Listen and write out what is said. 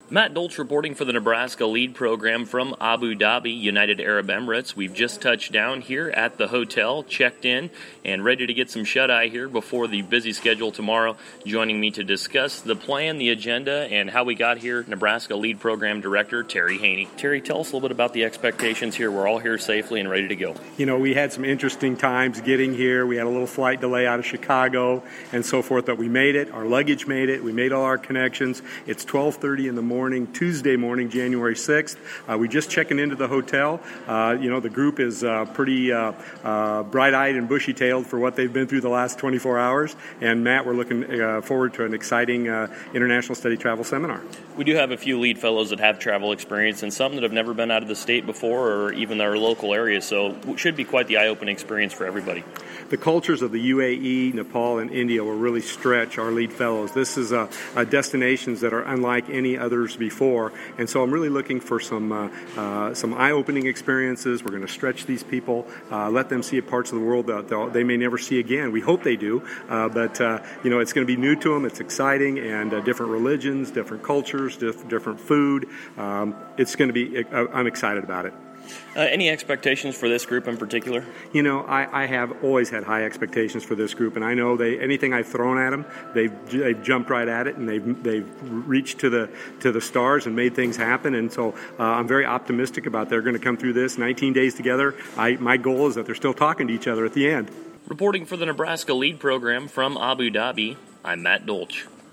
Matt Dolch reporting for the Nebraska Lead Program from Abu Dhabi, United Arab Emirates. We've just touched down here at the hotel, checked in, and ready to get some shut-eye here before the busy schedule tomorrow. Joining me to discuss the plan, the agenda, and how we got here, Nebraska Lead Program Director Terry Haney. Terry, tell us a little bit about the expectations here. We're all here safely and ready to go. You know, we had some interesting times getting here. We had a little flight delay out of Chicago and so forth, but we made it. Our luggage made it. We made all our connections. It's 12:30 in the morning, Tuesday morning, January 6th. We just checking into the hotel. The group is pretty bright-eyed and bushy-tailed for what they've been through the last 24 hours. And, Matt, we're looking forward to an exciting international study travel seminar. We do have a few lead fellows that have travel experience and some that have never been out of the state before or even our local area, so it should be quite the eye-opening experience for everybody. The cultures of the UAE, Nepal, and India will really stretch our lead fellows. This is destinations that are unlike any others before, and so I'm really looking for some eye-opening experiences. We're going to stretch these people, let them see parts of the world that they may never see again. We hope they do, but it's going to be new to them. It's exciting, and different religions, different cultures, different food. It's going to be. I'm excited about it. Any expectations for this group in particular? You know, I have always had high expectations for this group, and I know anything I've thrown at them, they've jumped right at it, and they've reached to the stars and made things happen. And so I'm very optimistic about they're going to come through this 19 days together. My goal is that they're still talking to each other at the end. Reporting for the Nebraska Lead Program from Abu Dhabi, I'm Matt Dolch.